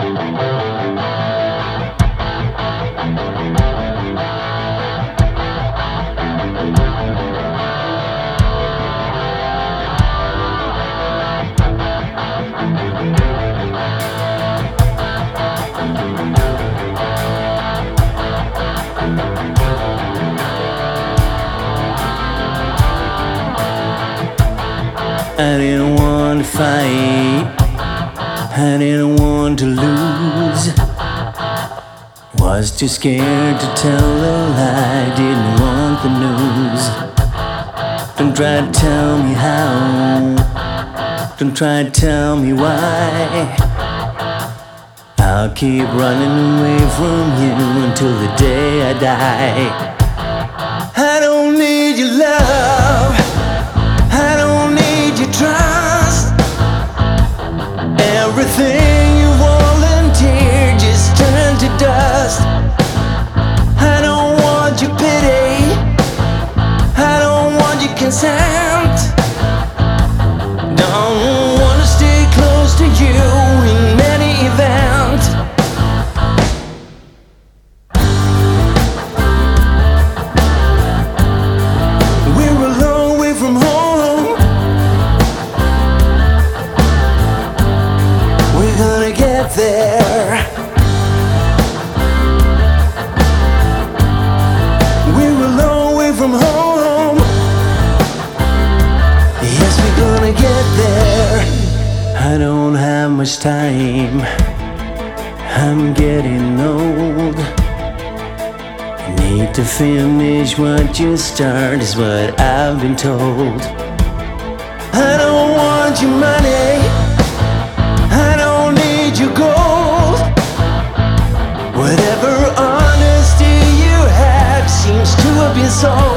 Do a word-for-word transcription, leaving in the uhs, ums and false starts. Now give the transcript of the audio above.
I didn't want to fight, I didn't want to lose. Was too scared to tell a lie, didn't want the news. Don't try to tell me how, don't try to tell me why. I'll keep running away from you until the day I die. I don't need your love, I don't need your trust. Everything you volunteered just turned to dust. I don't want your pity, I don't want your consent. Don't want to stay close to you in any event. We're a long way from home, we're gonna get there. We're a long way from home, yes, we're gonna get there. I don't have much time, I'm getting old. I need to finish what you start, is what I've been told. I don't want your money, I don't need your gold. Whatever honesty you have seems to have been sold.